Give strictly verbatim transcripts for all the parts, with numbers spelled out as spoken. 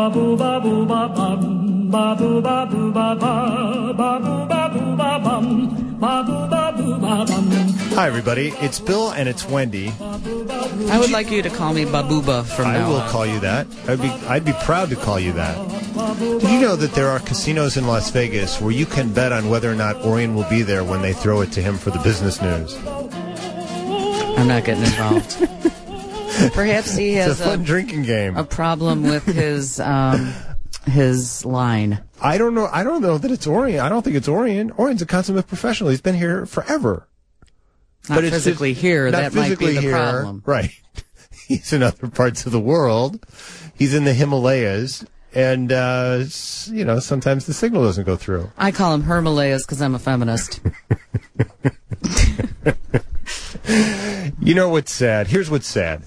ba boo ba boo ba bum, ba boo ba boo ba ba, ba boo ba boo ba bum, ba boo ba boo ba bum. Hi, everybody. It's Bill and it's Wendy. I would like you to call me Babuba from I now will on. call you that. I'd be, I'd be proud to call you that. Did you know that there are casinos in Las Vegas where you can bet on whether or not Orion will be there when they throw it to him for the business news? I'm not getting involved. Perhaps he has it's a fun a, drinking game. a problem with his um, his line. I don't know. I don't know that it's Orion. I don't think it's Orion. Orion's a consummate professional. He's been here forever. Not but it's physically just, here. Not That might be the here. problem. Right. He's in other parts of the world. He's in the Himalayas. And, uh, you know, sometimes the signal doesn't go through. I call him Hermalayas because I'm a feminist. You know what's sad? Here's what's sad.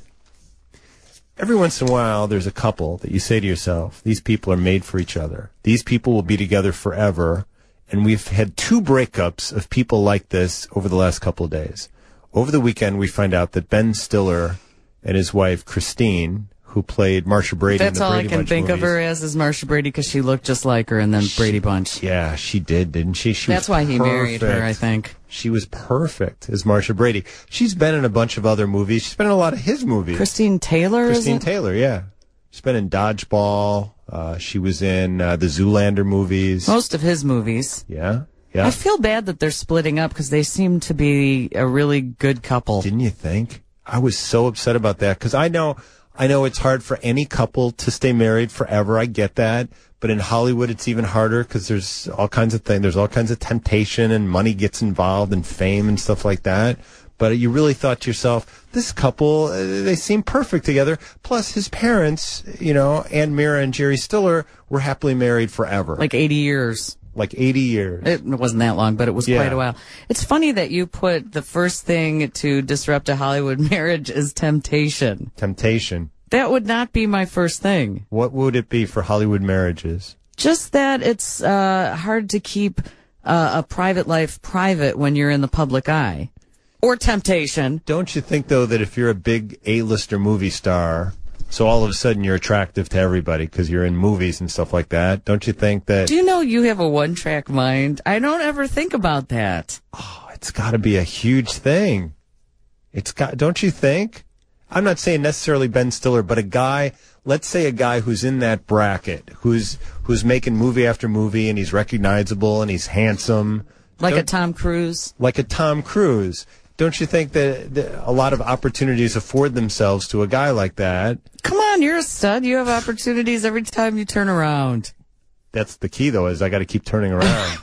Every once in a while, there's a couple that you say to yourself, these people are made for each other. These people will be together forever. And we've had two breakups of people like this over the last couple of days. Over the weekend, we find out that Ben Stiller and his wife, Christine, who played Marsha Brady That's in the all Brady I can Bunch think movies. of her as is Marsha Brady because she looked just like her in the Brady Bunch. Yeah, she did, didn't she? she That's was why he perfect. married her, I think. She was perfect as Marsha Brady. She's been in a bunch of other movies. She's been in a lot of his movies. Christine Taylor, Christine is it? Taylor, yeah. She's been in Dodgeball. Uh, she was in uh, the Zoolander movies. Most of his movies. Yeah, yeah. I feel bad that they're splitting up because they seem to be a really good couple. Didn't you think? I was so upset about that because I know, I know it's hard for any couple to stay married forever. I get that. But in Hollywood, it's even harder because there's all kinds of things. There's all kinds of temptation and money gets involved and fame and stuff like that. But you really thought to yourself, this couple, uh, they seem perfect together. Plus, his parents, you know, Ann Mira and Jerry Stiller were happily married forever. Like eighty years. Like eighty years. It wasn't that long, but it was Yeah. quite a while. It's funny that you put the first thing to disrupt a Hollywood marriage is temptation. Temptation. That would not be my first thing. What would it be for Hollywood marriages? Just that it's uh, hard to keep uh, a private life private when you're in the public eye. Or temptation. Don't you think, though, that if you're a big A-lister movie star, so all of a sudden you're attractive to everybody because you're in movies and stuff like that, don't you think that... Do you know you have a one-track mind? I don't ever think about that. Oh, it's got to be a huge thing. It's got, don't you think? I'm not saying necessarily Ben Stiller, but a guy, let's say a guy who's in that bracket, who's who's making movie after movie, and he's recognizable, and he's handsome. Like Don't- a Tom Cruise? Like a Tom Cruise. Don't you think that, that a lot of opportunities afford themselves to a guy like that? Come on, you're a stud. You have opportunities every time you turn around. That's the key, though, is I got to keep turning around.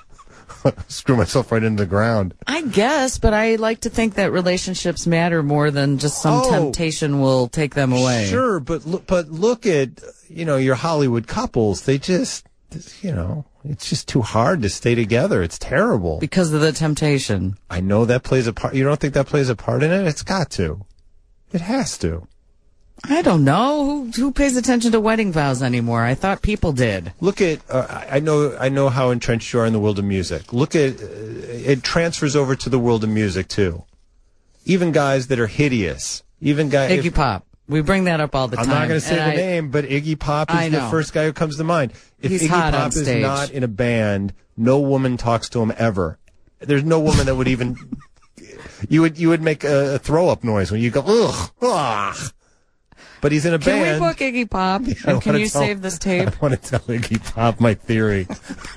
Screw myself right into the ground. I guess, but I like to think that relationships matter more than just some Oh. temptation will take them away. Sure, but look, but look at, you know, your Hollywood couples. They just, you know, it's just too hard to stay together. It's terrible. Because of the temptation. I know that plays a part. You don't think that plays a part in it? It's got to. It has to. I don't know. Who who pays attention to wedding vows anymore? I thought people did. Look at, uh, I I know, I know how entrenched you are in the world of music. Look at, uh, it transfers over to the world of music too. Even guys that are hideous. Even guys. Iggy Pop. We bring that up all the I'm time. not going to say and the I- name, but Iggy Pop I is the know. first guy who comes to mind. If He's Iggy hot on Pop is stage. not in a band, no woman talks to him ever. There's no woman that would even. You would you would make a, a throw up noise when you go ugh, ugh. But he's in a Can band. we book Iggy Pop? I And can wanna you tell- save this tape? I want to tell Iggy Pop my theory.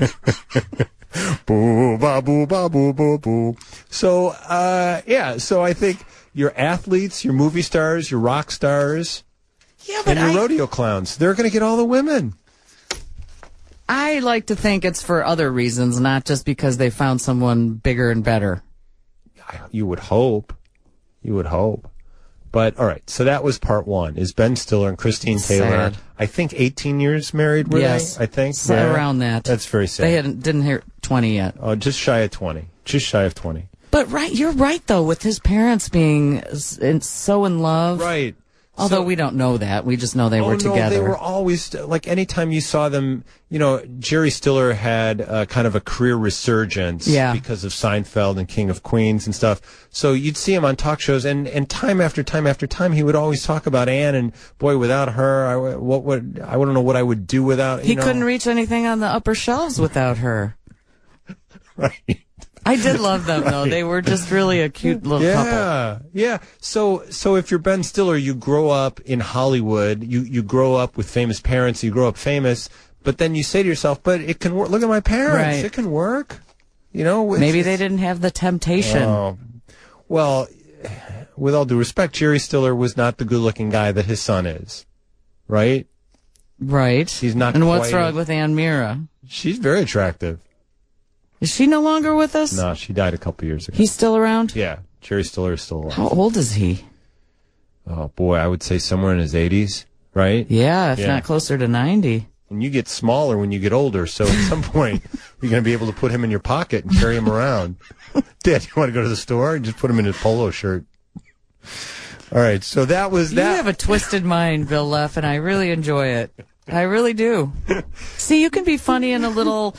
Boo, ba, boo, ba, boo, boo, boo. So, uh, yeah, so I think your athletes, your movie stars, your rock stars, Yeah, but and your I, rodeo clowns, they're going to get all the women. I like to think it's for other reasons, not just because they found someone bigger and better. You would hope. You would hope. But, all right, so that was part one, is Ben Stiller and Christine Taylor. Sad. I think eighteen years married, were Yes. they? I think. So Yeah. around that. That's very sad. They hadn't, didn't hear twenty yet. Oh, just shy of twenty. Just shy of twenty. But right, you're right though, with his parents being s- in- so in love. Right. Although So- we don't know that. We just know they oh, were no, together. they were always, like, anytime you saw them, you know, Jerry Stiller had uh, kind of a career resurgence Yeah. because of Seinfeld and King of Queens and stuff. So you'd see him on talk shows, and, and time after time after time, he would always talk about Anne, and boy, without her, I, w- what would, I wouldn't know what I would do without, you He know. couldn't reach anything on the upper shelves without her. Right. I did love them, though. They were just really a cute little couple. Yeah, yeah. So, so if you're Ben Stiller, you grow up in Hollywood. You you grow up with famous parents. You grow up famous, but then you say to yourself, "But it can work. Look at my parents. Right. It can work." You know. it's- Maybe they it's- didn't have the temptation. Oh, well, with all due respect, Jerry Stiller was not the good-looking guy that his son is, right? Right. He's not And what's quite wrong a- with Ann Mira? She's very attractive. Is she no longer with us? No, she died a couple years ago. He's still around? Yeah, Jerry Stiller is still alive. How old is he? Oh boy, I would say somewhere in his eighties, right? Yeah, if Yeah. not closer to ninety. And you get smaller when you get older, so at some point you're going to be able to put him in your pocket and carry him around. Dad, you want to go to the store? Just put him in his polo shirt. All right, so that was You that. have a twisted mind, Bill Leff, and I really enjoy it. I really do. See, you can be funny and a little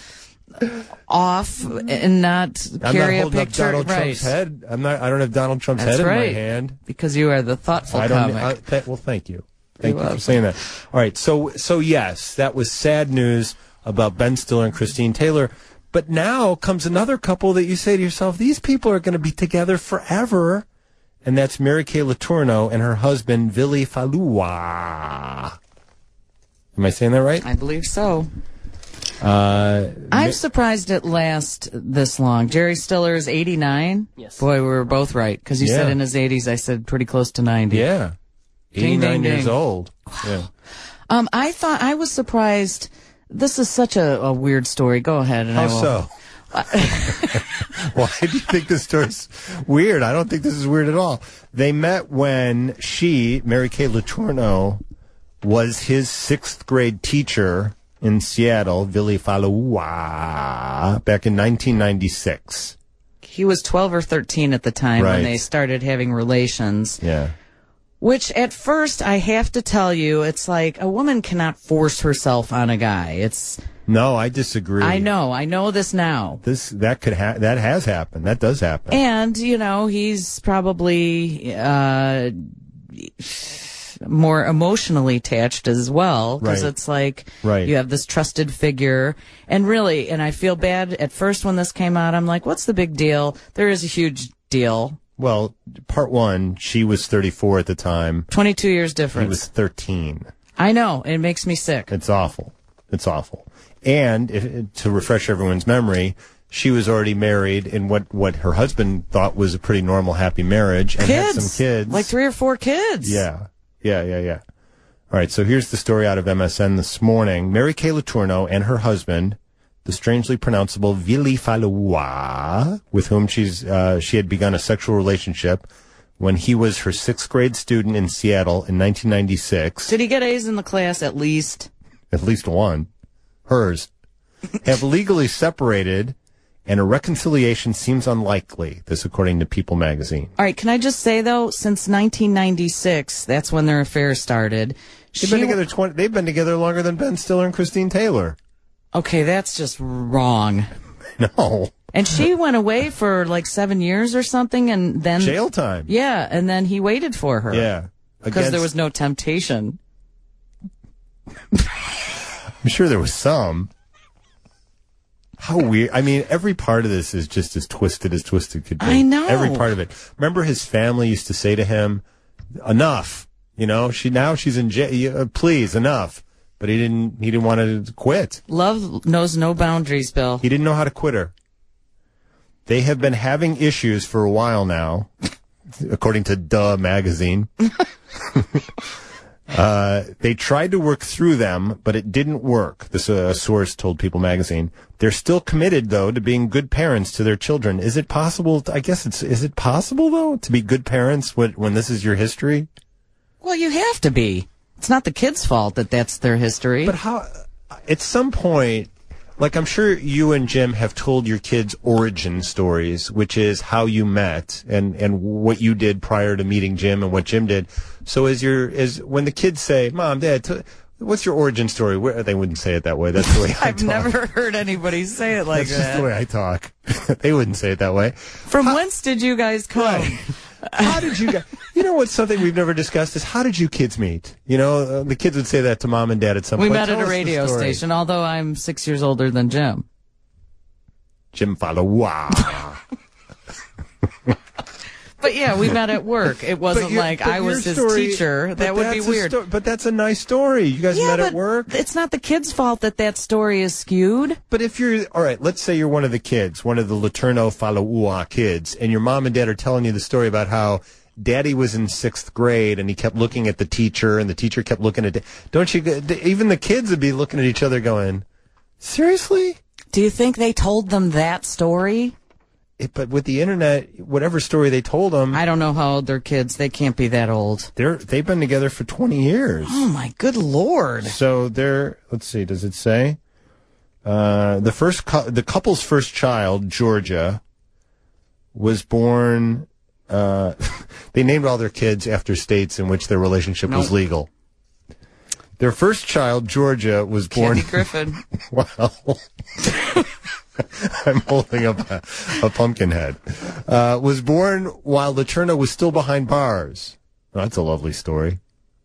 off and not I'm carry not a holding up picture. Donald right. Trump's head. I'm not. I don't have Donald Trump's That's head right. in my hand. Because you are the thoughtful I don't. comic. I, th- well, thank you. Thank You're you welcome. for saying that. All right, so so yes, that was sad news about Ben Stiller and Christine Taylor. But now comes another couple that you say to yourself, these people are going to be together forever. And that's Mary Kay Letourneau and her husband, Vili Falua. Am I saying that right? I believe so. Uh, I'm surprised it lasts this long. Jerry Stiller is eighty-nine. Yes. Boy, we were both right. Because you said Yeah. in his eighties, I said pretty close to ninety. yeah. Ding, ding, eighty-nine years ding. old. Yeah. Um, I thought, I was surprised. This is such a, a weird story. Go ahead. And I How will. so? Why do you think this story's weird? I don't think this is weird at all. They met when she, Mary Kay Letourneau, was his sixth grade teacher in Seattle, Vili Falua, back in nineteen ninety-six. He was twelve or thirteen at the time Right. when they started having relations. Yeah. Which at first, I have to tell you, it's like a woman cannot force herself on a guy. It's, No, I disagree. I know, I know this now. This that could ha- that has happened. That does happen. And, you know, he's probably uh, more emotionally attached as well. Because Right. it's like Right. you have this trusted figure. And really, and I feel bad at first when this came out, I'm like, what's the big deal? There is a huge deal. Well, part one, she was thirty-four at the time. twenty-two years He difference. was thirteen. I know. It makes me sick. It's awful. It's awful. And if, to refresh everyone's memory, she was already married in what, what her husband thought was a pretty normal, happy marriage, and Kids. had some kids. Like three or four kids. Yeah, yeah, yeah, yeah. All right, so here's the story out of M S N this morning. Mary Kay Letourneau and her husband, the strangely pronounceable Vili Falua, with whom she's uh, she had begun a sexual relationship when he was her sixth grade student in Seattle in nineteen ninety-six. Did he get A's in the class at least? At least one, hers, have legally separated, and a reconciliation seems unlikely. This, according to People magazine. All right, can I just say though, since nineteen ninety-six, that's when their affair started. They've been together twenty. They've been together longer than Ben Stiller and Christine Taylor. Okay, that's just wrong. No, And she went away for like seven years or something, and then jail time. Yeah, and then he waited for her. Yeah, because there Against- was no temptation. I'm sure there was some. How weird. I mean, every part of this is just as twisted as twisted could be. I know. Every part of it. Remember his family used to say to him, enough. You know, she now she's in jail. Uh, please, enough. But he didn't, he didn't want to quit. Love knows no boundaries, Bill. He didn't know how to quit her. They have been having issues for a while now, according to Duh magazine. Uh, they tried to work through them, but it didn't work. This uh, source told People magazine. They're still committed, though, to being good parents to their children. Is it possible? To, I guess it's. Is it possible though to be good parents when, when this is your history? Well, you have to be. It's not the kids' fault that that's their history. But how? At some point, like I'm sure you and Jim have told your kids origin stories, which is how you met and and what you did prior to meeting Jim and what Jim did. So as your as when the kids say, "Mom, Dad, t- what's your origin story?" Where, they wouldn't say it that way. That's the way I I've talk. never heard anybody say it like That's that. just the way I talk. They wouldn't say it that way. From How, whence did you guys come? Right. How did you guys? You know what's something we've never discussed is how did you kids meet? You know, uh, the kids would say that to mom and dad at some we point. We met Tell at a us radio station, although I'm six years older than Jim. Jim Faloua. But yeah, we met at work. It wasn't like I was his story, teacher. That would be weird. Sto- but that's a nice story. You guys yeah, met but at work. It's not the kid's fault that that story is skewed. But if you're, all right, let's say you're one of the kids, one of the Laterno Faloua kids, and your mom and dad are telling you the story about how Daddy was in sixth grade and he kept looking at the teacher and the teacher kept looking at, don't you, even the kids would be looking at each other going, seriously? Do you think they told them that story? It, but with the internet, whatever story they told them, I don't know how old they're kids. They can't be that old. They're they've been together for twenty years. Oh my good lord! So they're let's see, does it say uh, the first cu- the couple's first child, Georgia, was born. Uh, they named all their kids after states in which their relationship nope. was legal. Their first child, Georgia, was born. Kathy Griffin. Well. I'm holding up a, a pumpkin head. Uh, was born while Laterno was still behind bars. Oh, that's a lovely story.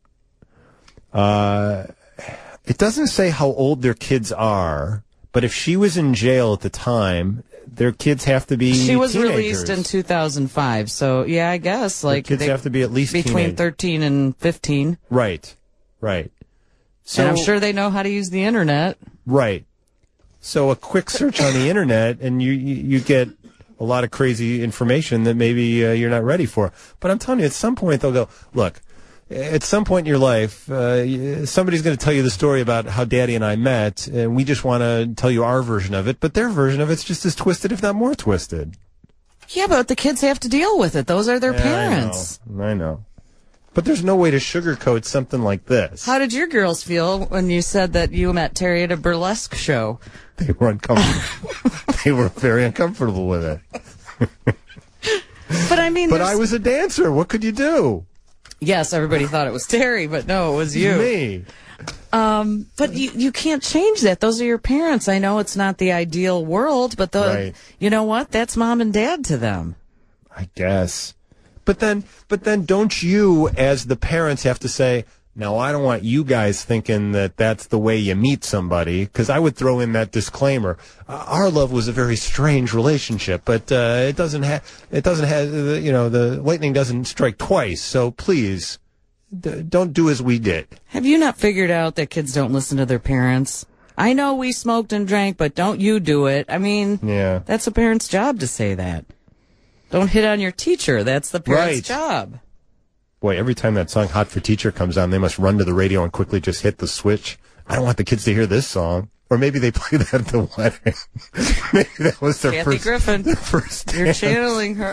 Uh, it doesn't say how old their kids are, but if she was in jail at the time, their kids have to be She was teenagers. released in two thousand five, so yeah, I guess like their kids they, have to be at least between teenagers. thirteen and fifteen. Right, right. So, and I'm sure they know how to use the internet. Right. So a quick search on the internet, and you, you, you get a lot of crazy information that maybe uh, you're not ready for. But I'm telling you, at some point they'll go, look, at some point in your life, uh, somebody's going to tell you the story about how Daddy and I met, and we just want to tell you our version of it. But their version of it's just as twisted, if not more twisted. Yeah, but the kids have to deal with it. Those are their yeah, parents. I know. I know. But there's no way to sugarcoat something like this. How did your girls feel when you said that you met Terry at a burlesque show? They were uncomfortable. They were very uncomfortable with it. But I mean, but I was a dancer. What could you do? Yes, everybody thought it was Terry, but no, it was you. Me. Um, but you you can't change that. Those are your parents. I know it's not the ideal world, but the Right. you know what? That's mom and dad to them. I guess. But then, but then, don't you, as the parents, have to say, "No, I don't want you guys thinking that that's the way you meet somebody." Because I would throw in that disclaimer: uh, our love was a very strange relationship, but uh, it doesn't have, it doesn't have, uh, you know, the lightning doesn't strike twice. So please, d- don't do as we did. Have you not figured out that kids don't listen to their parents? I know we smoked and drank, but don't you do it. I mean, Yeah. that's a parent's job to say that. Don't hit on your teacher. That's the parent's Right. job. Boy, every time that song "Hot for Teacher" comes on, they must run to the radio and quickly just hit the switch. I don't want the kids to hear this song. Or maybe they play that at the wedding. Maybe that was their Kathy first, Griffin. their first You're dance. channeling her.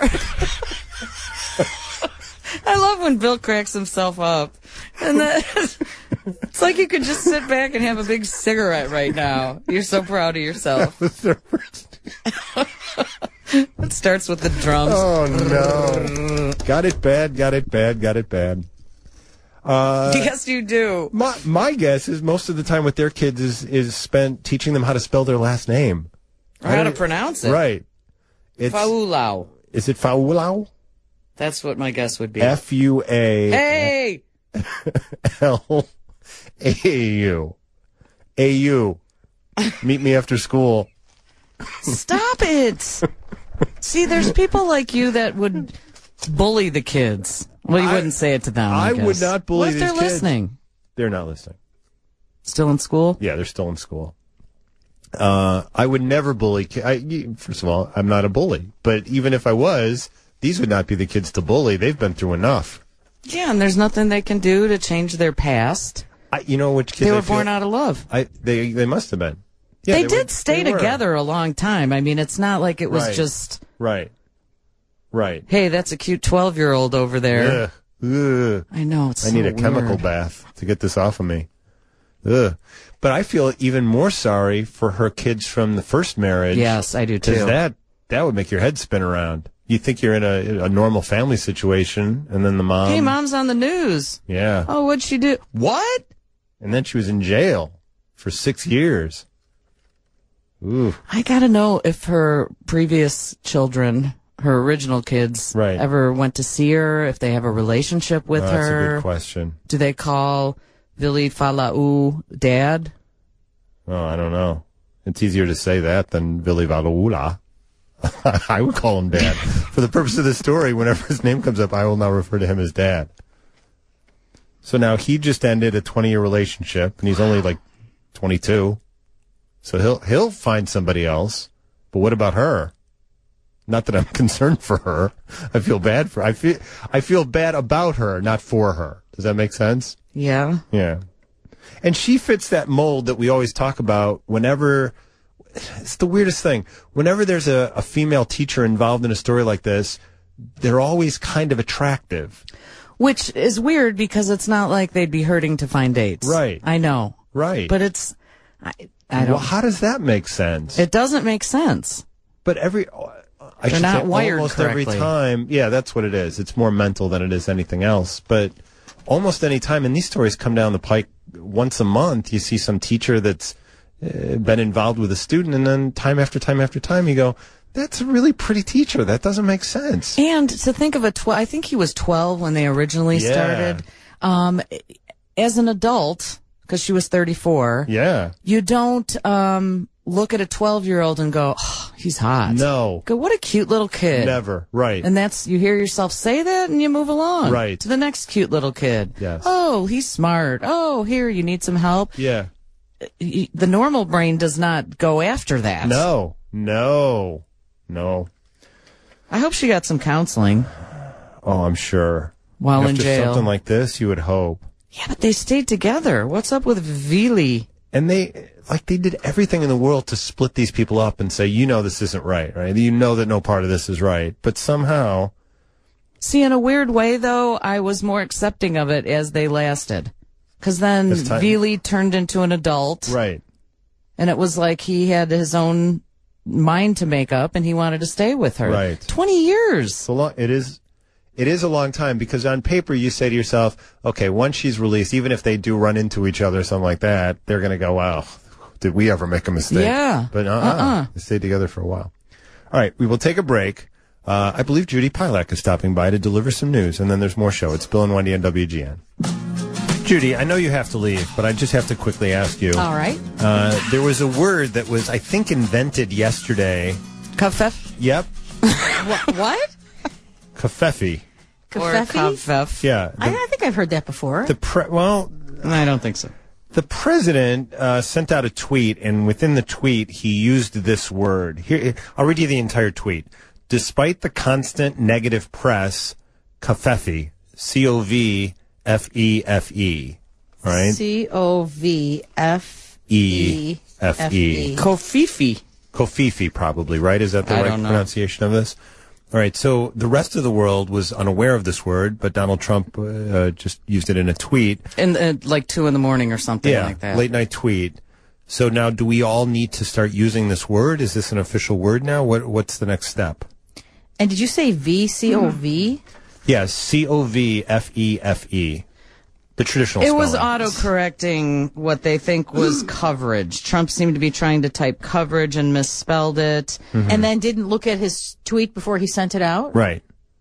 I love when Bill cracks himself up. And that, it's like you could just sit back and have a big cigarette right now. You're so proud of yourself. That was their first. It starts with the drums. Oh, no. Got it bad, got it bad, got it bad. Uh, Yes, you do. my, my guess is most of the time with their kids is, is spent teaching them how to spell their last name. Or how to pronounce it. Right. It's, Faulau. is it Faulau? That's what my guess would be. F U A Hey! L A U. A U. Meet me after school. Stop it! See, there's people like you that would bully the kids. Well, you I- wouldn't say it to them. I, I would guess. not bully What if these they're kids. listening? They're not listening. Still in school? Yeah, they're still in school. Uh, I would never bully. ki- I, first of all, I'm not a bully. But even if I was, these would not be the kids to bully. They've been through enough. Yeah, and there's nothing they can do to change their past. I, you know which kids They I were feel- born out of love. I they they must have been. Yeah, they, were- did stay they were. together a long time. I mean, it's not like it was Right. just, Right. Right. hey, that's a cute twelve-year-old over there. Ugh. Ugh. I know, it's I so need a chemical weird. bath to get this off of me. Ugh. But I feel even more sorry for her kids from the first marriage. Yes, I do too. Because that, that would make your head spin around. You think you're in a, a normal family situation, and then the mom. Hey, mom's on the news. Yeah. Oh, what'd she do? What? And then she was in jail for six years. Ooh. I gotta know if her previous children, her original kids, right. ever went to see her, if they have a relationship with oh, her. That's a good question. Do they call Vili Falau dad? Oh, I don't know. It's easier to say that than Vili Valaula. I would call him dad. For the purpose of the story, whenever his name comes up, I will now refer to him as dad. So now he just ended a twenty-year relationship, and he's only like twenty-two. So he'll he'll find somebody else. But what about her? Not that I'm concerned for her. I feel bad for. I feel I feel bad about her, not for her. Does that make sense? Yeah. Yeah. And she fits that mold that we always talk about whenever. It's the weirdest thing. Whenever there's a, a female teacher involved in a story like this, they're always kind of attractive. Which is weird because it's not like they'd be hurting to find dates. Right. I know. Right. But it's, I, I don't. Well, how does that make sense? It doesn't make sense. But every, I They're should not say wired almost correctly. every time. Yeah, that's what it is. It's more mental than it is anything else. But almost any time, and these stories come down the pike once a month, you see some teacher that's uh, been involved with a student, and then time after time after time, you go, that's a really pretty teacher. That doesn't make sense. And to think of a twelve, I think he was twelve when they originally Yeah. started. Um, as an adult, because she was thirty-four, Yeah. you don't um, look at a twelve-year-old and go, oh, he's hot. No. Go, what a cute little kid. Never. Right. And that's, you hear yourself say that and you move along. Right. To the next cute little kid. Yes. Oh, he's smart. Oh, here, you need some help. Yeah. Y- The normal brain does not go after that. No. No. No. I hope she got some counseling Oh, I'm sure. while in After jail. something like this, you would hope. Yeah, but they stayed together. What's up with Vili? And they, like, they did everything in the world to split these people up and say, you know, this isn't right, right? You know that no part of this is right. But somehow. See, in a weird way, though, I was more accepting of it as they lasted. Because then As time- Vili turned into an adult. Right. And it was like he had his own mind to make up and he wanted to stay with her. Right. twenty years. So long, it is, it is a long time because on paper you say to yourself, okay, once she's released, even if they do run into each other or something like that, they're going to go, wow, did we ever make a mistake? Yeah. But uh-uh. Uh-uh. They stayed together for a while. All right. We will take a break. Uh, I believe Judy Pilak is stopping by to deliver some news, and then there's more show. It's Bill and Wendy on W G N. Judy, I know you have to leave, but I just have to quickly ask you. All right. Uh, there was a word that was, I think, invented yesterday. Kafef? Yep. What? what? Kafefi. Or Kafefi? kafef. Yeah. I, The, I think I've heard that before. the pre- well, I don't think so. the president uh, sent out a tweet, and within the tweet, he used this word. Here, I'll read you the entire tweet. Despite the constant negative press, Kafefi, C O V F E F E, right? C O V F E F E. Kofifi. Kofifi, probably, right? Is that the I right don't know. pronunciation of this? All right, so the rest of the world was unaware of this word, but Donald Trump uh, just used it in a tweet. In uh, like two in the morning or something Yeah, like that. late night tweet. So now, do we all need to start using this word? Is this an official word now? What What's the next step? And did you say V C O V? Yes, C O V F E F E. The traditional It spelling. was auto-correcting what they think was coverage. Trump seemed to be trying to type coverage and misspelled it. And then didn't look at his tweet before he sent it out? Right.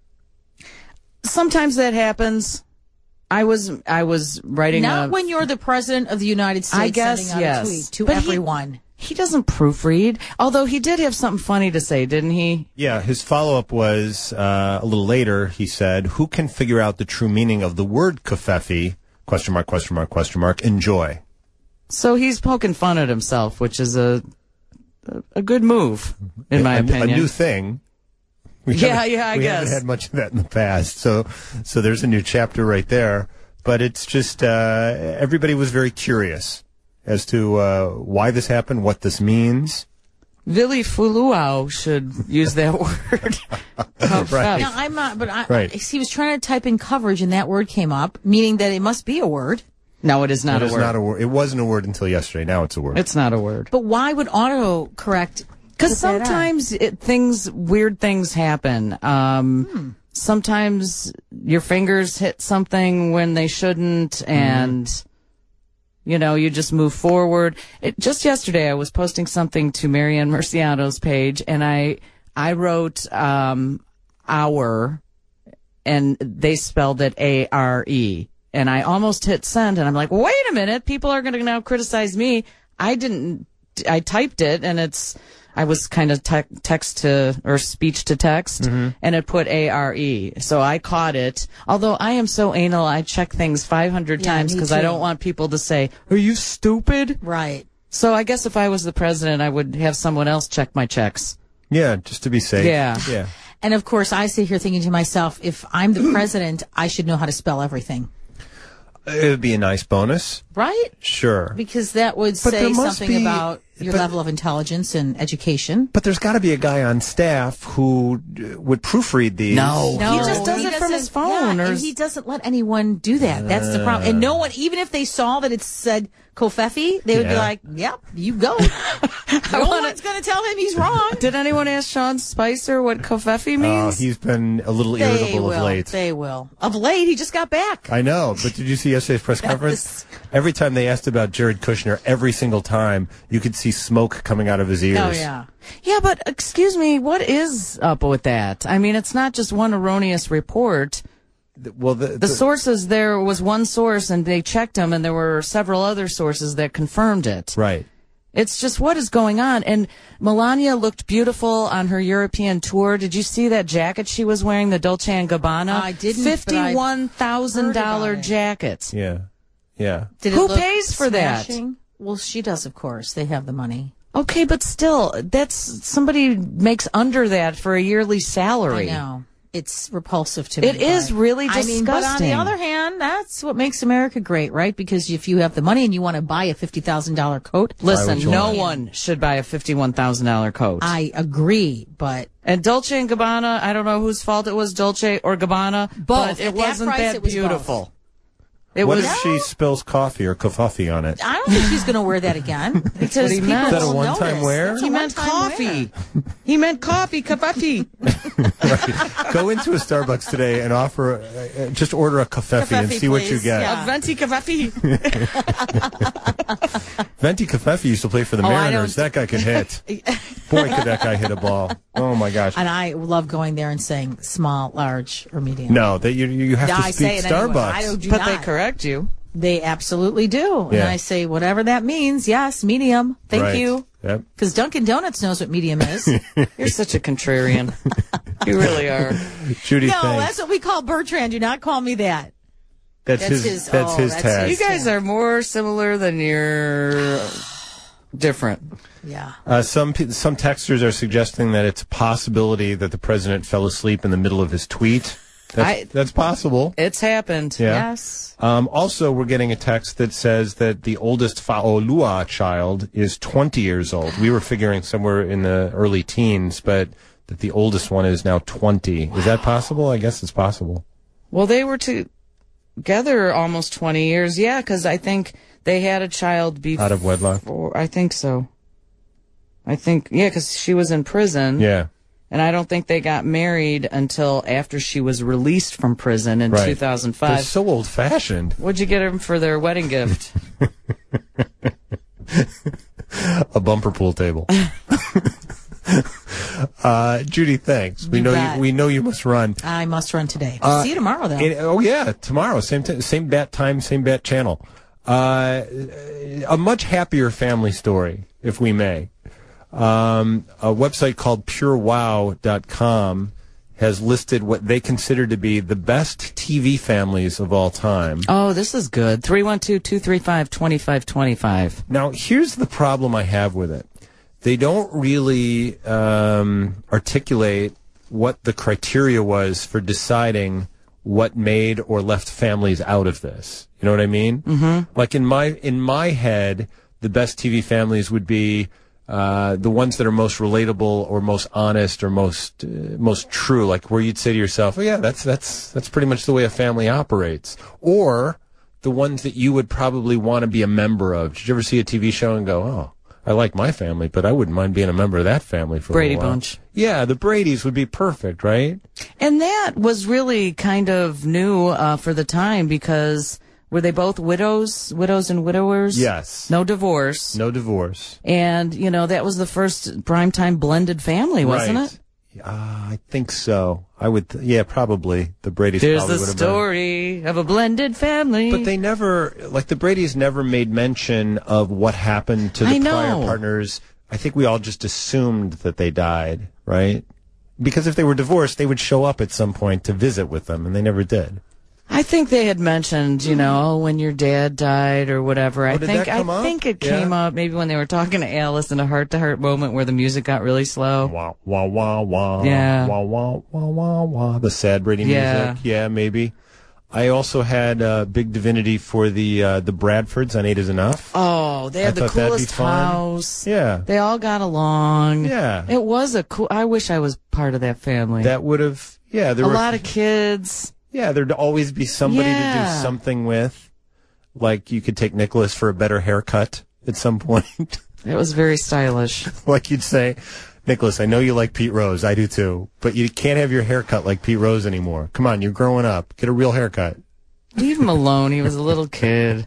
Sometimes that happens. I was I was writing Not a, when you're the president of the United States I guess, sending out yes. a tweet to But he- everyone. He doesn't proofread, although he did have something funny to say, didn't he? Yeah, his follow-up was uh, a little later. He said, "Who can figure out the true meaning of the word kafefi? Question mark? Question mark? Question mark? Enjoy." So he's poking fun at himself, which is a a, a good move, in my a, opinion. a new thing. We Yeah, haven't- yeah, I we guess. haven't had much of that in the past. So, so there's a new chapter right there. But it's just uh, everybody was very curious as to uh, why this happened, what this means. Vili Fuluau should use that word. Right. Now, I'm not, but I, Right. he was trying to type in coverage and that word came up, meaning that it must be a word. No, it is not It a is word. not a word. It wasn't a word until yesterday. Now it's a word. It's not a word. But why would autocorrect Because sometimes it, things, weird things happen. Um, hmm. Sometimes your fingers hit something when they shouldn't, and, mm. you know, you just move forward. It, just yesterday, I was posting something to Marianne Murciano's page, and I, I wrote, um, our, and they spelled it A R E. And I almost hit send, and I'm like, wait a minute, people are going to now criticize me. I didn't, I typed it, and it's, I was kind of te- text to, or speech to text, mm-hmm. and it put A R E. So I caught it. Although I am so anal, I check things five hundred yeah, times because I don't want people to say, are you stupid? Right. So I guess if I was the president, I would have someone else check my checks. Yeah, just to be safe. Yeah. Yeah. And of course, I sit here thinking to myself, if I'm the president, I should know how to spell everything. It would be a nice bonus. Right? Sure. Because that would but say something be, about your but, level of intelligence and education. But there's got to be a guy on staff who would proofread these. No. no he just does he it from his phone. Yeah, or and he doesn't let anyone do that. That's the problem. And no one, even if they saw that it said Covfefe, they would yeah. be like, yep, you go. No wanna, one's going to tell him he's wrong. Did anyone ask Sean Spicer what Covfefe means? Oh, he's been a little they irritable will, of late. They will. Of late, he just got back. I know, but did you see yesterday's press conference? Every time they asked about Jared Kushner, every single time, you could see smoke coming out of his ears. Oh, yeah. Yeah, but excuse me, what is up with that? I mean, it's not just one erroneous report. Well, the, the, the sources, there was one source and they checked them, and there were several other sources that confirmed it. Right. It's just, what is going on? And Melania looked beautiful on her European tour. Did you see that jacket she was wearing, the Dolce and Gabbana? I didn't. fifty-one thousand dollars jacket. Yeah. Yeah. Did Who it look pays for smashing? that? Well, she does, of course. They have the money. Okay, but still, that's, somebody makes under that for a yearly salary. I know. It's repulsive to me. It is really disgusting. I mean, but on the other hand, that's what makes America great, right? Because if you have the money and you want to buy a fifty thousand dollars coat. Listen, no one should buy a fifty-one thousand dollars coat. I agree, but. And Dolce and Gabbana, I don't know whose fault it was, Dolce or Gabbana. Both. But it At wasn't that, price, that it was beautiful. Both. It what was, if she spills coffee or Covfefe on it? I don't think she's going to wear that again. Because he people meant. Is that a will one-time notice. wear? It's He a meant coffee. He meant coffee, Covfefe. Right. Go into a Starbucks today and offer, uh, just order a Covfefe and see please. what you get. Yeah. A venti Covfefe. Venti Covfefe used to play for the Oh, Mariners. That guy can hit. Boy, could that guy hit a ball. Oh, my gosh. And I love going there and saying small, large, or medium. No, that you you have Yeah, to I speak say it Starbucks. anyway. I don't do But not. they correct you. They absolutely do. Yeah. And I say, whatever that means, yes, medium. Thank Right. you. Yep. Because Dunkin' Donuts knows what medium is. You're such a contrarian. You really are. Judy, no, thanks. that's what we call Bertrand. Do not call me that. That's, that's his, his- That's oh, his that's tag. You guys are more similar than you're different. Yeah. Uh, some pe- some texters are suggesting that it's a possibility that the president fell asleep in the middle of his tweet. That's, I- that's possible. It's happened. Yeah. Yes. Um, also, we're getting a text that says that the oldest Fa'olua child is twenty years old. We were figuring somewhere in the early teens, but that the oldest one is now twenty. Wow. Is that possible? I guess it's possible. Well, they were together almost twenty years. Yeah, because I think they had a child before. Out of wedlock? I think so. I think, yeah, because she was in prison. Yeah. And I don't think they got married until after she was released from prison in Right. two thousand They're five. so old-fashioned. What'd you get them for their wedding gift? A bumper pool table. uh, Judy, thanks. We You know bet. you, we know you must run. I must run today. Uh, See you tomorrow, though. And- oh yeah, tomorrow, same t- same bat time, same bat channel. Uh, a much happier family story, if we may. Um, a website called pure wow dot com has listed what they consider to be the best T V families of all time. Oh, this is good. three one two, two three five, two five two five. Now, here's the problem I have with it. They don't really um, articulate what the criteria was for deciding what made or left families out of this. You know what I mean? Mm-hmm. Like in my in my head, the best T V families would be uh, the ones that are most relatable or most honest or most uh, most true. Like where you'd say to yourself, "Oh yeah, that's that's that's pretty much the way a family operates." Or the ones that you would probably want to be a member of. Did you ever see a T V show and go, "Oh, I like my family, but I wouldn't mind being a member of that family for Brady a while. Bunch. Yeah, the Bradys would be perfect, right? And that was really kind of new uh, for the time because were they both widows, widows and widowers? Yes. No divorce. No divorce. And, you know, that was the first primetime blended family, wasn't right. it? Uh, I think so. I would, th- yeah, probably. The Bradys There's probably the would have story of a blended family. been. But they never, like the Bradys never made mention of what happened to the I know. prior partners. I think we all just assumed that they died, right? Because if they were divorced, they would show up at some point to visit with them, and they never did. I think they had mentioned, you know, oh, when your dad died or whatever. I Oh, did think that come I up? think it Yeah. came up maybe when they were talking to Alice in a heart-to-heart moment where the music got really slow. Wah, wah, wah, wah. Yeah. Wah, wah, wah, wah, wah. The sad Brady Yeah. music. Yeah, maybe. I also had uh, big divinity for the uh, the Bradfords on Eight Is Enough. Oh, they had I the thought that'd be coolest fun. house. Yeah. They all got along. Yeah. It was a cool. I wish I was part of that family. That would have, yeah. There a were, lot of kids. Yeah, there'd always be somebody to Yeah. do something with. Like you could take Nicholas for a better haircut at some point. It was very stylish. Like you'd say, Nicholas, I know you like Pete Rose. I do too. But you can't have your haircut like Pete Rose anymore. Come on, you're growing up. Get a real haircut. Leave him alone. He was a little kid.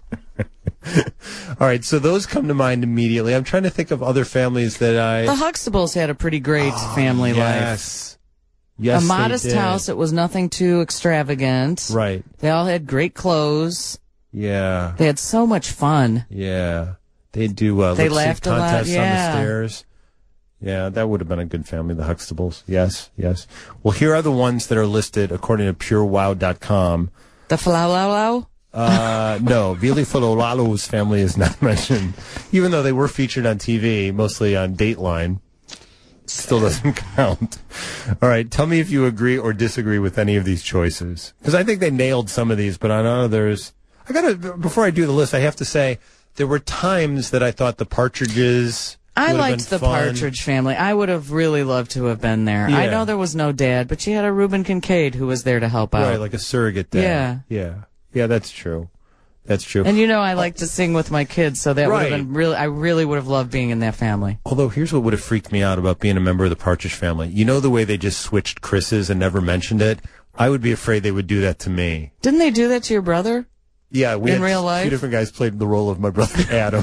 All right, so those come to mind immediately. I'm trying to think of other families that I... The Huxtables had a pretty great family life. yes. Yes, A they modest did. house. It was nothing too extravagant. Right. They all had great clothes. Yeah. They had so much fun. Yeah. They do uh, They lip sync laughed a lot, contests on the yeah. stairs. Yeah, that would have been a good family, the Huxtables. Yes, yes. Well, here are the ones that are listed according to pure wow dot com. The Flalau. Uh, no, Vili Falolalo's family is not mentioned, even though they were featured on T V, mostly on Dateline. Still doesn't count. All right, tell me if you agree or disagree with any of these choices, because I think they nailed some of these, but on others, I gotta. Before I do the list, I have to say there were times that I thought the Partridges. I would have liked the been fun. Partridge Family. I would have really loved to have been there. I Yeah. know there was no dad, but you had a Reuben Kincaid who was there to help out. Right, like a surrogate dad. Yeah, yeah, yeah. That's true. That's true. And you know, I like to sing with my kids, so that would Right. have been really. I really would have loved being in that family. Although here's what would have freaked me out about being a member of the Partridge Family. You know the way they just switched Chris's and never mentioned it? I would be afraid they would do that to me. Didn't they do that to your brother? Yeah, we In had real life? two different guys played the role of my brother Adam.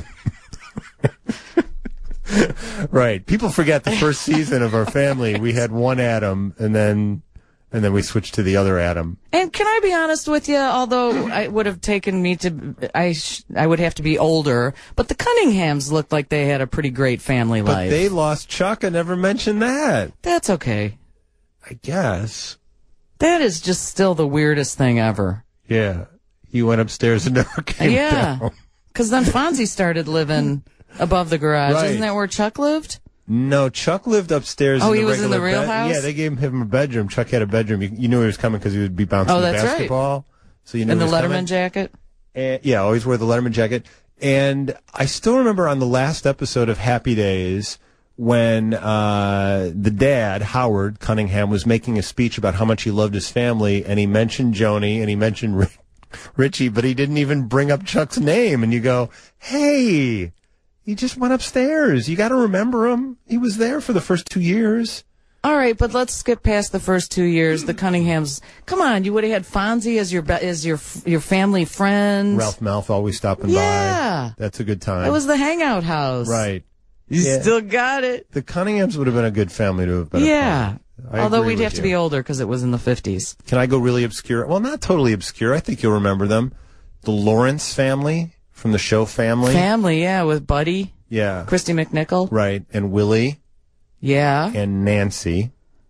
Right. People forget the first season of our family, we had one Adam, and then and then we switched to the other Adam. And can I be honest with you? Although I would have taken me to, I sh- I would have to be older. But the Cunninghams looked like they had a pretty great family But life. they lost Chuck. I never mentioned that. That's okay. I guess. That is just still the weirdest thing ever. Yeah. He went upstairs and never came Yeah. down. Because then Fonzie started living above the garage. Right. Isn't that where Chuck lived? No, Chuck lived upstairs. Oh, in the he was in the regular real bed- house? Yeah, they gave him a bedroom. Chuck had a bedroom. You, you knew he was coming because he would be bouncing Oh, the that's right. basketball. So you knew In he the was Letterman coming. jacket? And, yeah, always wore the Letterman jacket. And I still remember on the last episode of Happy Days when uh, the dad, Howard Cunningham, was making a speech about how much he loved his family, and he mentioned Joni and he mentioned Ri- Richie, but he didn't even bring up Chuck's name. And you go, hey, he just went upstairs. You got to remember him. He was there for the first two years. All right, but let's skip past the first two years. The Cunninghams. Come on, you would have had Fonzie as your be- as your your family friend. Ralph Malph always stopping Yeah. by. That's a good time. It was the hangout house. right. You Yeah. still got it. The Cunninghams would have been a good family to have been. a Yeah. part of. I Although agree we'd with have to you. be older because it was in the fifties. Can I go really obscure? Well, not totally obscure. I think you'll remember them. The Lawrence family from the show Family. Family, yeah, with Buddy, yeah. Christy McNichol. Right. And Willie Yeah. and Nancy.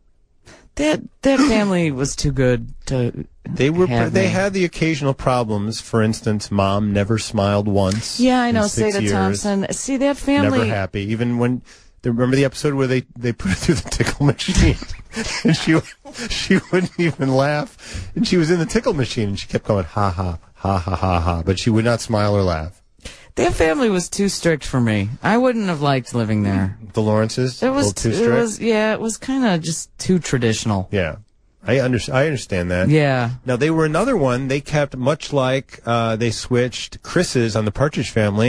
That that family was too good to. They were. have They me. had the occasional problems. For instance, Mom never smiled once. Yeah, I in know. six Seda years. Thompson. See that family. Never happy. Even when. they- Remember the episode where they, they put her through the tickle machine, and she she wouldn't even laugh, and she was in the tickle machine, and she kept going ha ha ha ha ha ha, but she would not smile or laugh. That family was too strict for me. I wouldn't have liked living there. The Lawrences, It was. a little too It strict. was. Yeah, it was kind of just too traditional. Yeah, I under, I understand that. Yeah. Now they were another one. They kept much like uh, they switched Chris's on the Partridge Family.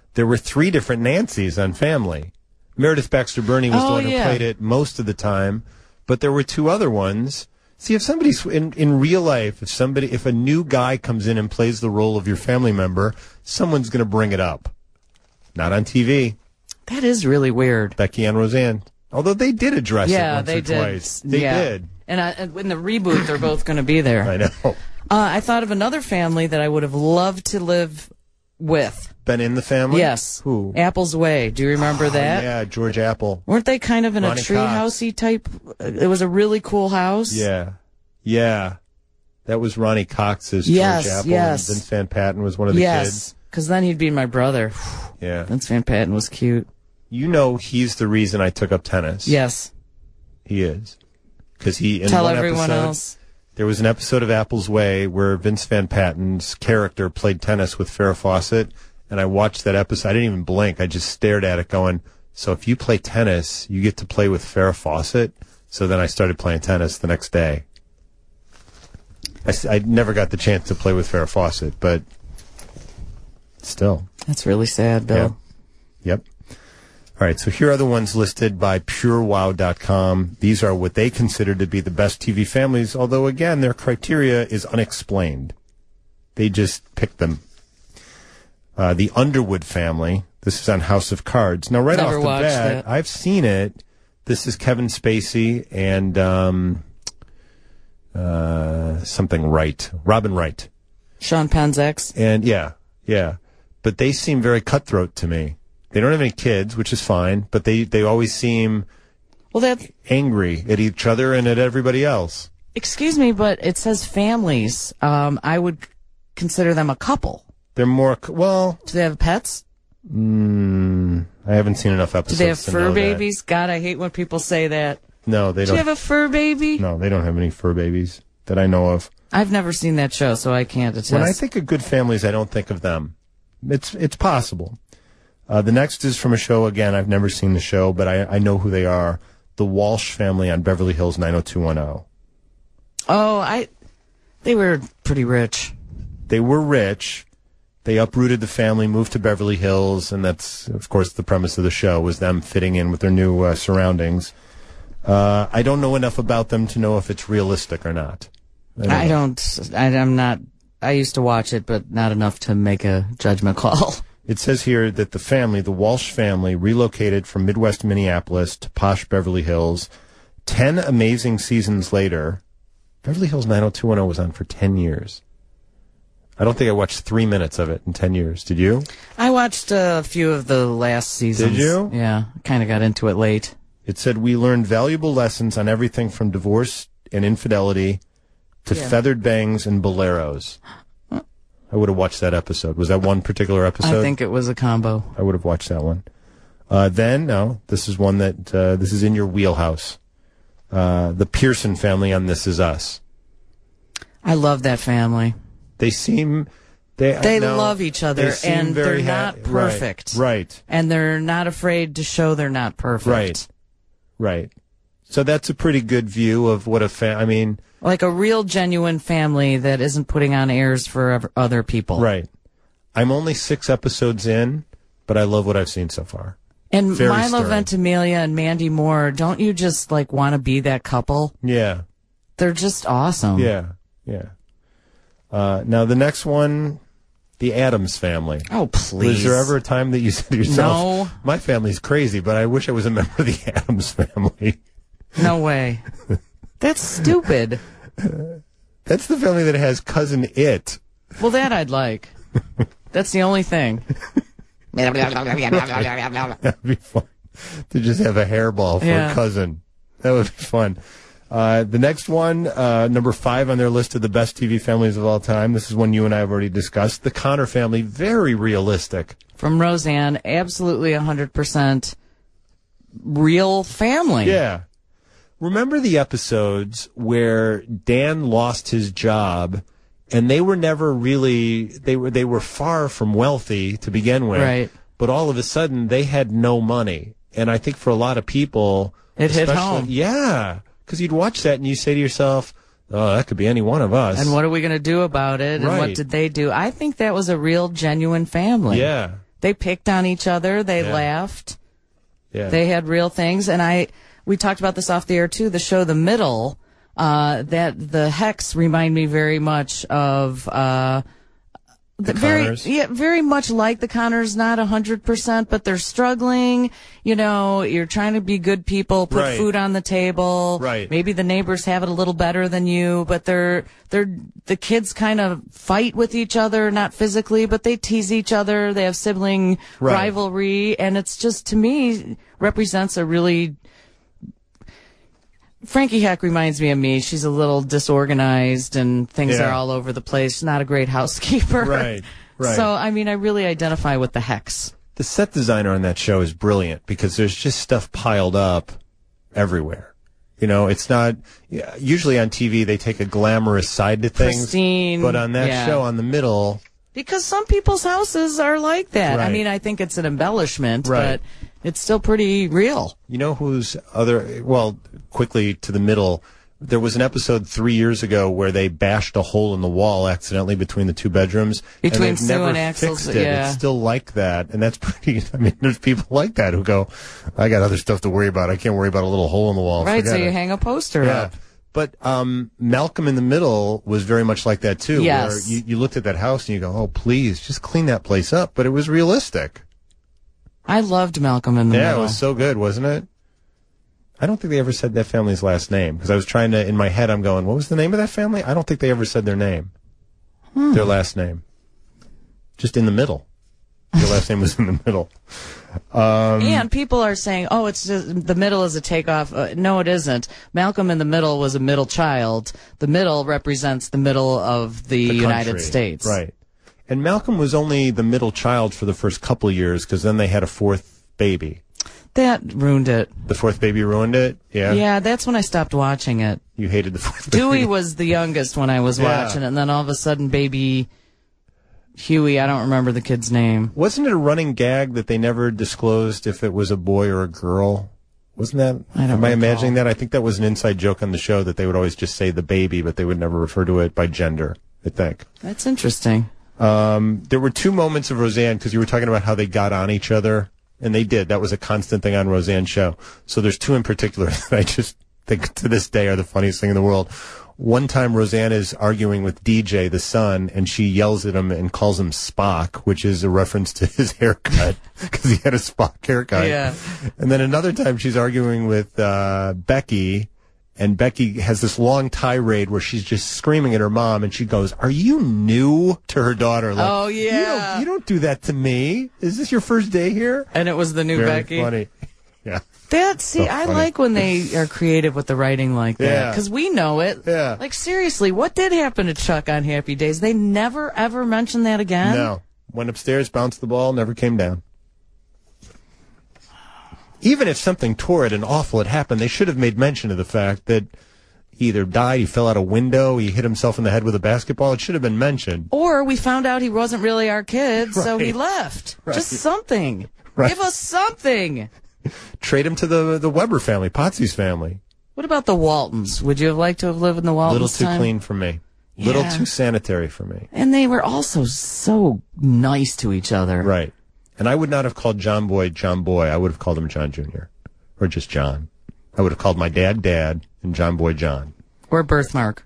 there were three different Nancys on Family. Meredith Baxter Birney was Oh, the one who yeah. played it most of the time, but there were two other ones. See, if somebody's in, in real life, if somebody, if a new guy comes in and plays the role of your family member, someone's going to bring it up. Not on T V. That is really weird. Becky and Roseanne. Although they did address Yeah, it once they or did. twice. They Yeah. did. And I, in the reboot, they're both going to be there. I know. Uh, I thought of another family that I would have loved to live with. Been in the family? Yes. Who? Apple's Way. Do you remember Oh, that? yeah, George Apple. Weren't they kind of in Ronnie a treehousey type? It was a really cool house. Yeah. Yeah. That was Ronnie Cox as Yes, George Apple. yes. And Vince Van Patten was one of the Yes. kids. Because then he'd be my brother. Yeah. Vince Van Patten was cute. You know he's the reason I took up tennis. Yes. He is. Because he, in Tell one everyone episode, else. there was an episode of Apple's Way where Vince Van Patten's character played tennis with Farrah Fawcett, and I watched that episode. I didn't even blink. I just stared at it going, so if you play tennis, you get to play with Farrah Fawcett? So then I started playing tennis the next day. I, s- I never got the chance to play with Farrah Fawcett, but still. That's really sad, Bill. Yep. All right, so here are the ones listed by pure wow dot com. These are what they consider to be the best T V families, although, again, their criteria is unexplained. They just picked them. Uh, the Underwood family. This is on House of Cards. Now, right Never off the watched bat, it. I've seen it. This is Kevin Spacey and um, uh, something Wright. Robin Wright. Sean Penn's ex. And, yeah, yeah. But they seem very cutthroat to me. They don't have any kids, which is fine, but they, they always seem Well, that. angry at each other and at everybody else. Excuse me, but it says families. Um, I would consider them a couple. They're more, c- well, Do they have pets? mm, I haven't seen enough Do episodes they have to fur know that. babies? God, I hate when people say that. No, they Do you don't. have a fur baby? No, they don't have any fur babies that I know of. I've never seen that show, so I can't attest. When I think of good families, I don't think of them. It's it's possible. Uh, the next is from a show, again, I've never seen the show, but I, I know who they are. The Walsh family on Beverly Hills nine oh two one oh. Oh, I. They were pretty rich. They were rich. They uprooted the family, moved to Beverly Hills, and that's, of course, the premise of the show, was them fitting in with their new uh, surroundings. Uh, I don't know enough about them to know if it's realistic or not. I don't. I, I'm not. I used to watch it, but not enough to make a judgment call. It says here that the family, the Walsh family, relocated from Midwest Minneapolis to posh Beverly Hills. Ten amazing seasons later, Beverly Hills nine oh two one oh was on for ten years. I don't think I watched three minutes of it in ten years. Did you? I watched a few of the last seasons. Did you? Yeah, kind of got into it late. It said we learned valuable lessons on everything from divorce and infidelity to Yeah. feathered bangs and boleros. I would have watched that episode. Was that one particular episode? I think it was a combo. I would have watched that one. Uh, then, no, this is one that, uh, this is in your wheelhouse. Uh, the Pearson family on This Is Us. I love that family. They seem, they, They no, love each other, they seem and very they're ha- not perfect. Right, right, And they're not afraid to show they're not perfect. right, right. So that's a pretty good view of what a fa- I mean, Like a real, genuine family that isn't putting on airs for ev- other people. right. I'm only six episodes in, but I love what I've seen so far. And Very Milo stirring. Ventimiglia and Mandy Moore, don't you just like want to be that couple? Yeah, They're just awesome. yeah, yeah. Uh, now the next one, the Addams family. Oh, please. Was there ever a time that you said to yourself, No. my family's crazy, but I wish I was a member of the Addams family? No way. That's stupid. That's the family that has cousin It. Well, that I'd like. That's the only thing. That'd be fun to just have a hairball for Yeah. a cousin. That would be fun. Uh, the next one, uh, number five on their list of the best T V families of all time. This is one you and I have already discussed. The Connor family, very realistic. From Roseanne, absolutely one hundred percent real family. Yeah. Remember the episodes where Dan lost his job and they were never really, they were, they were far from wealthy to begin with. Right. But all of a sudden they had no money. And I think for a lot of people, It hit especially- home. Yeah. Because you'd watch that and you say to yourself, oh, that could be any one of us. And what are we going to do about it? And Right. what did they do? I think that was a real, genuine family. Yeah. they picked on each other. They Yeah. laughed. Yeah. They had real things. And I, we talked about this off the air too. The show The Middle, uh, that the Hex remind me very much of, uh, The very, Connors? yeah, very much like the Connors, not a hundred percent, but they're struggling. You know, you're trying to be good people, put Right. food on the table. Right. Maybe the neighbors have it a little better than you, but they're, they're, the kids kind of fight with each other, not physically, but they tease each other. They have sibling Right. rivalry. And it's just, to me, represents a really, Frankie Heck reminds me of me. She's a little disorganized and things Yeah. are all over the place. She's not a great housekeeper. Right, right. So, I mean, I really identify with the Hex. The set designer on that show is brilliant because there's just stuff piled up everywhere. You know, it's not, yeah, usually on T V they take a glamorous side to things. Pristine, But on that yeah. show, on the middle, Because some people's houses are like that. I Right. mean, I think it's an embellishment, Right. but it's still pretty real. you know who's other, well, quickly to the middle, there was an episode three years ago where they bashed a hole in the wall accidentally between the two bedrooms. Between and they've Sue never and Axel's, fixed it. yeah. It's still like that. And that's pretty, I mean, there's people like that who go, I got other stuff to worry about. I can't worry about a little hole in the wall. Right, so Forget you it. hang a poster Yeah. up. But um, Malcolm in the Middle was very much like that, too. Yes. Where you, you looked at that house and you go, oh, please, just clean that place up. But it was realistic. I loved Malcolm in the Yeah, Middle. it was so good, wasn't it? I don't think they ever said that family's last name. Because I was trying to, in my head, I'm going, what was the name of that family? I don't think they ever said their name. Hmm. Their last name. Just in the middle. Their last name was in the middle. Um, And people are saying, oh, it's just, the middle is a takeoff. Uh, no, it isn't. Malcolm in the Middle was a middle child. The middle represents the middle of the, the United country. States. Right. And Malcolm was only the middle child for the first couple of years because then they had a fourth baby. That ruined it. The fourth baby ruined it? Yeah. Yeah, that's when I stopped watching it. You hated the fourth baby. Dewey was the youngest when I was Yeah. watching it, and then all of a sudden, baby Huey, I don't remember the kid's name. Wasn't it a running gag that they never disclosed if it was a boy or a girl? Wasn't that? I don't am I recall. imagining that? I think that was an inside joke on the show that they would always just say the baby, but they would never refer to it by gender, I think. That's interesting. Um, there were two moments of Roseanne, because you were talking about how they got on each other, and they did. That was a constant thing on Roseanne's show. So there's two in particular that I just think to this day are the funniest thing in the world. One time Roseanne is arguing with D J, the son, and she yells at him and calls him Spock, which is a reference to his haircut, because he had a Spock haircut. Yeah. And then another time she's arguing with uh, Becky, and Becky has this long tirade where she's just screaming at her mom, and she goes, "Are you new?" to her daughter. Like, Oh, You yeah. don't, you don't do that to me. Is this your first day here? And it was the new Very Becky. funny. Yeah. That, see, So I funny. like when they are creative with the writing like that. Yeah. Because we know it. Yeah. Like, seriously, what did happen to Chuck on Happy Days? They never, ever mentioned that again? No. Went upstairs, bounced the ball, never came down. Even if something torrid and awful had happened, they should have made mention of the fact that he either died, he fell out a window, he hit himself in the head with a basketball. It should have been mentioned. Or we found out he wasn't really our kid, so he Right. left. Right. Just something. Right. Give us something. Trade him to the the Weber family, Potsy's family. What about the Waltons? Would you have liked to have lived in the A Waltons little too time? clean for me. A little Yeah. too sanitary for me. And they were also so nice to each other. Right. And I would not have called John Boy John Boy. I would have called him John Junior Or just John. I would have called my dad Dad and John Boy John. Or birthmark.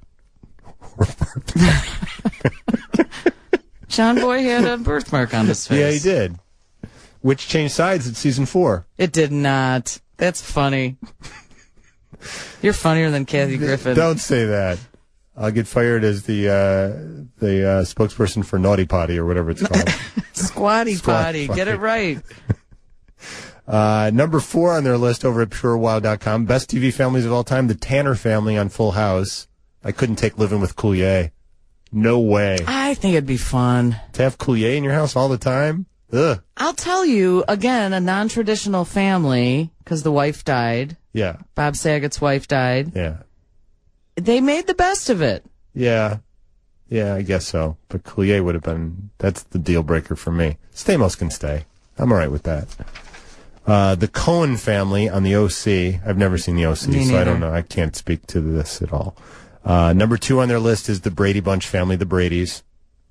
John Boy had a birthmark on his face. Yeah, he did. Which changed sides at season four. It did not. That's funny. You're funnier than Kathy Griffin. Don't say that. I'll get fired as the uh, the uh, spokesperson for Naughty Potty or whatever it's called. Squatty Squatty potty. Get it right. uh, number four on their list over at pure wow dot com. Best T V families of all time. The Tanner family on Full House. I couldn't take living with Coulier. No way. I think it'd be fun. To have Coulier in your house all the time? Ugh. I'll tell you, again, a non-traditional family, because the wife died. Yeah. Bob Saget's wife died. Yeah. They made the best of it. Yeah. Yeah, I guess so. But Coulier would have been, that's the deal breaker for me. Stamos can stay. I'm all right with that. Uh, the Cohen family on the O C. I've never seen the O C, Me so I neither. don't know. I can't speak to this at all. Uh, number two on their list is the Brady Bunch family, the Bradys.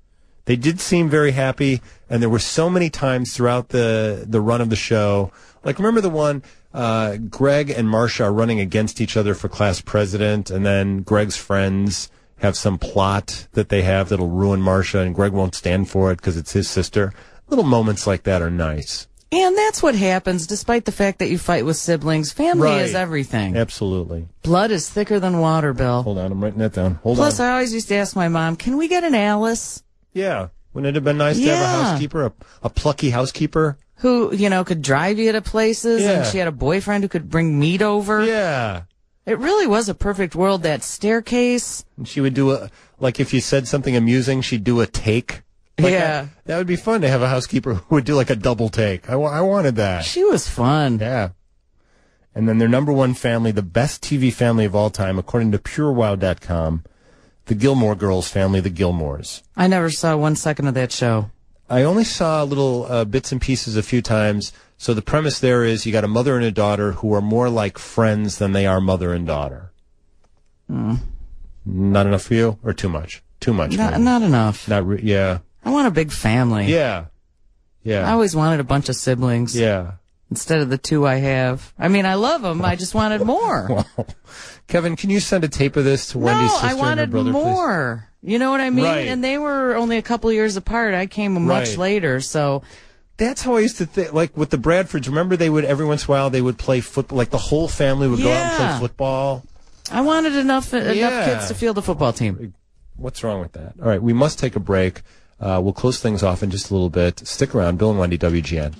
They did seem very happy, and there were so many times throughout the, the run of the show. Like, remember the one, uh, Greg and Marcia are running against each other for class president, and then Greg's friends have some plot that they have that'll ruin Marcia, and Greg won't stand for it because it's his sister. Little moments like that are nice. And that's what happens, despite the fact that you fight with siblings. Family Right. is everything. Absolutely. Blood is thicker than water, Bill. Hold on, I'm writing that down. Hold Plus, on. I always used to ask my mom, can we get an Alice? Yeah. Wouldn't it have been nice to have a Yeah. housekeeper, a, a plucky housekeeper? Who, you know, could drive you to places, Yeah. and she had a boyfriend who could bring meat over. Yeah. It really was a perfect world, that staircase. And she would do a, like if you said something amusing, she'd do a take. Like Yeah. I- that would be fun to have a housekeeper who would do like a double take. I, wa- I wanted that. She was fun. Yeah. And then their number one family, the best T V family of all time, according to Pure Wow dot com, the Gilmore Girls family, the Gilmores. I never saw one second of that show. I only saw little uh, bits and pieces a few times. So the premise there is you got a mother and a daughter who are more like friends than they are mother and daughter. Mm. Not enough for you, or too much? Too much. Not, maybe. not enough. Not re- yeah. I want a big family. Yeah. Yeah. I always wanted a bunch of siblings. Yeah. Instead of the two I have. I mean, I love them. I just wanted more. Well, Kevin, can you send a tape of this to Wendy's no, sister I and her wanted brother, more. You know what I mean? Right. And they were only a couple years apart. I came much Right. later, so please? That's how I used to think. Like with the Bradfords, remember they would every once in a while they would play football. Like the whole family would go out and Yeah. play football. I wanted enough enough Yeah. kids to field the football team. What's wrong with that? All right, we must take a break. Uh, we'll close things off in just a little bit. Stick around. Bill and Wendy, W G N.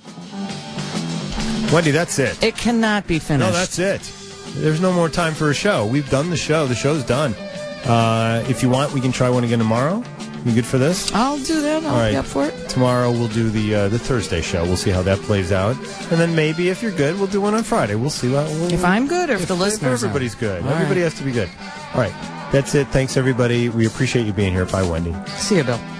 Wendy, that's it. It cannot be finished. No, that's it. There's no more time for a show. We've done the show. The show's done. Uh, if you want, we can try one again tomorrow. You good for this? I'll do that. I'll All right. be up for it. Tomorrow we'll do the uh, the Thursday show. We'll see how that plays out, and then maybe if you're good, we'll do one on Friday. We'll see. What, we'll, If I'm good or if, if the listeners are. everybody's good. All Everybody right. has to be good. All right, that's it. Thanks everybody. We appreciate you being here. Bye, Wendy. See you, Bill.